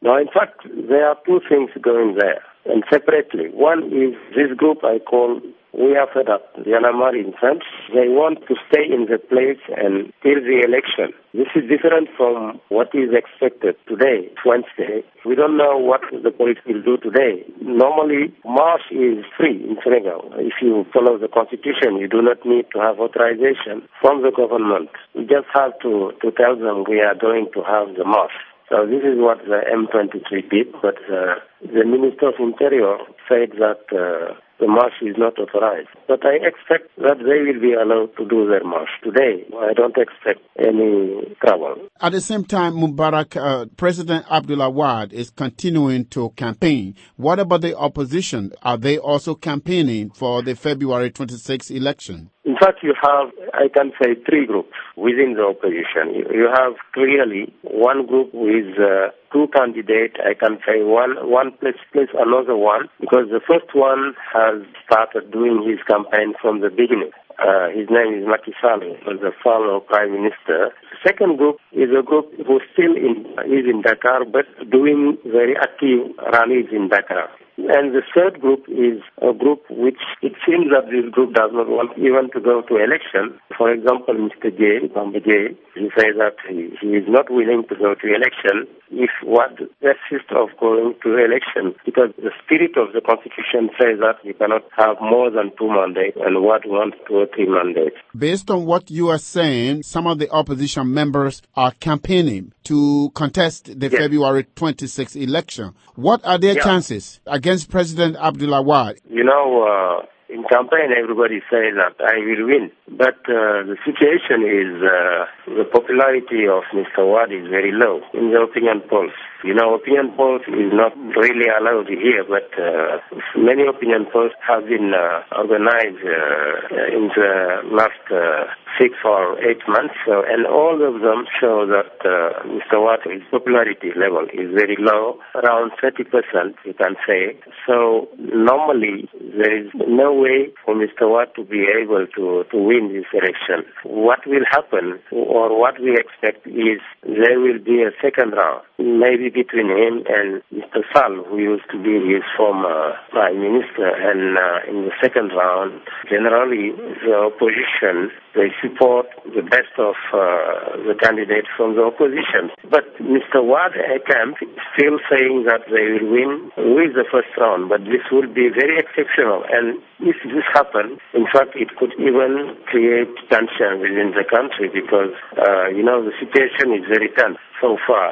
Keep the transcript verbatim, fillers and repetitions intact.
Now, in fact, there are two things going there, and separately. One is this group I call We Are Fed Up, the Yanamari French. They want to stay in the place until the election. This is different from what is expected today, Wednesday. We don't know what the police will do today. Normally, march is free in Senegal. If you follow the constitution, you do not need to have authorization from the government. You just have to, to tell them we are going to have the march. So this is what the M twenty-three did, but uh, the Minister of Interior said that uh, the march is not authorized. But I expect that they will be allowed to do their march today. I don't expect any trouble. At the same time, Mubarak, uh, President Abdullah Wade is continuing to campaign. What about the opposition? Are they also campaigning for the February twenty-sixth election? In fact, you have, I can say, three groups within the opposition. You have clearly one group with uh, two candidates. I can say one one place, place another one, because the first one has started doing his campaign from the beginning. Uh, his name is Macky Sall, was the former prime minister. The second group is a group who still in, is in Dakar, but doing very active rallies in Dakar. And the third group is a group which it seems that this group does not want even to go to election. For example, Mister J, Bamba J, he says that he, he is not willing to go to election if what persists of going to election, because the spirit of the constitution says that we cannot have more than two mandates and what wants two or three mandates. Based on what you are saying, some of the opposition members are campaigning to contest the yes. February twenty-sixth election. What are their yeah. chances against President Abdullah Wade? You know, uh, in campaign, everybody says that I will win. But uh, the situation is uh, the popularity of Mister Wade is very low in the opinion polls. You know, opinion polls is not really allowed here, but uh, many opinion polls have been uh, organized uh, in the last uh, six or eight months, so, and all of them show that uh, Mister Wade's popularity level is very low, around thirty percent, you can say. So normally, there is no way for Mister Wade to be able to, to win this election. What will happen, or what we expect, is there will be a second round, maybe between him and Mister Sall, who used to be his former prime minister. And uh, in the second round, generally the opposition, they support the best of uh, the candidates from the opposition. But Mister Wade camp is still saying that they will win with the first round, but this will be very exceptional. And if this happens, in fact, it could even create tension within the country, because, uh, you know, the situation is very tense so far.